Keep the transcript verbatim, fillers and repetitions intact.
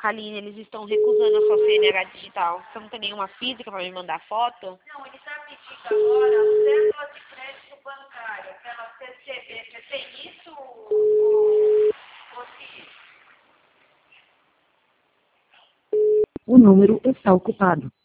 Kaline, eles estão recusando a sua C N H digital. Você não tem nenhuma física para me mandar foto? Não, ele está pedindo agora a cédula de crédito bancário, aquela C C B. Você tem isso, ou, ou se... O número está ocupado.